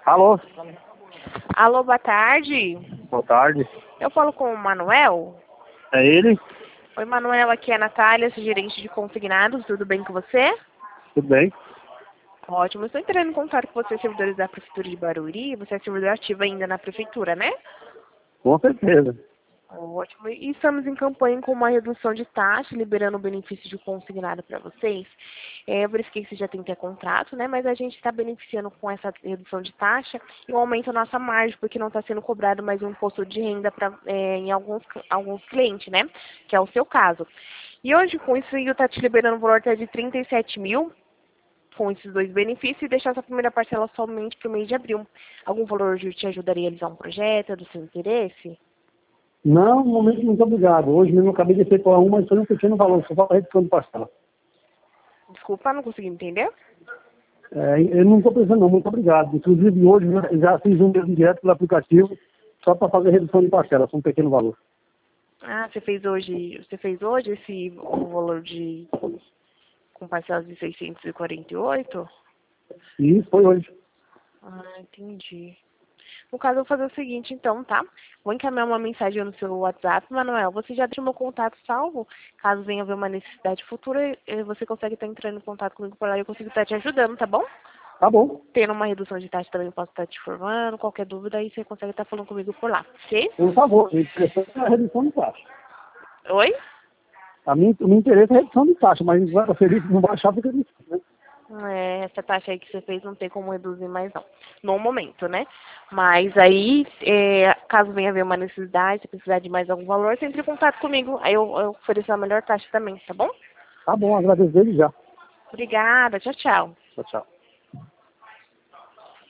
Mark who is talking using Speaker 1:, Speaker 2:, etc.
Speaker 1: Alô?
Speaker 2: Alô, boa tarde.
Speaker 1: Boa tarde.
Speaker 2: Eu falo com o Manuel.
Speaker 1: É ele?
Speaker 2: Oi, Manuel, aqui é a Natália, sou gerente de consignados. Tudo bem com você?
Speaker 1: Tudo bem?
Speaker 2: Ótimo. Eu estou entrando em contato com você, servidores da Prefeitura de Barueri. Você é servidor ativo ainda na Prefeitura, né?
Speaker 1: Com certeza.
Speaker 2: Ótimo. E estamos em campanha com uma redução de taxa, liberando o benefício de consignado para vocês. Eu verifiquei que você já tem que ter contrato, né? Mas a gente está beneficiando com essa redução de taxa e um aumento da nossa margem, porque não está sendo cobrado mais um imposto de renda em alguns clientes, né? Que é o seu caso. E hoje, com isso, eu está te liberando um valor até de 37 mil com esses dois benefícios e deixar essa primeira parcela somente para o mês de abril. Algum valor te ajudaria a realizar um projeto, é do seu interesse?
Speaker 1: Não, no momento, muito obrigado. Hoje mesmo eu acabei de efetuar uma, mas foi um pequeno valor, só para redução de parcela.
Speaker 2: Desculpa, não consegui entender.
Speaker 1: Eu não estou pensando não, muito obrigado. Inclusive hoje eu já fiz um mesmo direto pelo aplicativo, só para fazer redução de parcela, só um pequeno valor.
Speaker 2: Ah, você fez hoje o valor com parcelas de 648?
Speaker 1: E isso foi hoje.
Speaker 2: Ah, entendi. No caso, eu vou fazer o seguinte, então, tá? Vou encaminhar uma mensagem no seu WhatsApp, Manuel. Você já deixa o meu contato salvo? Caso venha haver uma necessidade futura, você consegue estar entrando em contato comigo por lá e eu consigo estar te ajudando, tá bom?
Speaker 1: Tá bom.
Speaker 2: Tendo uma redução de taxa também posso estar te informando. Qualquer dúvida, aí você consegue estar falando comigo por lá, ok?
Speaker 1: Por favor, o interessante é a redução de taxa.
Speaker 2: Oi?
Speaker 1: O meu interesse é a redução de taxa, mas não baixar fica difícil, né?
Speaker 2: Essa taxa aí que você fez não tem como reduzir mais não, no momento, né? Mas aí, caso venha haver uma necessidade, se precisar de mais algum valor, você entre em contato comigo. Aí eu ofereço a melhor taxa também, tá bom?
Speaker 1: Tá bom, agradeço desde já.
Speaker 2: Obrigada, tchau, tchau.
Speaker 1: Tchau, tchau.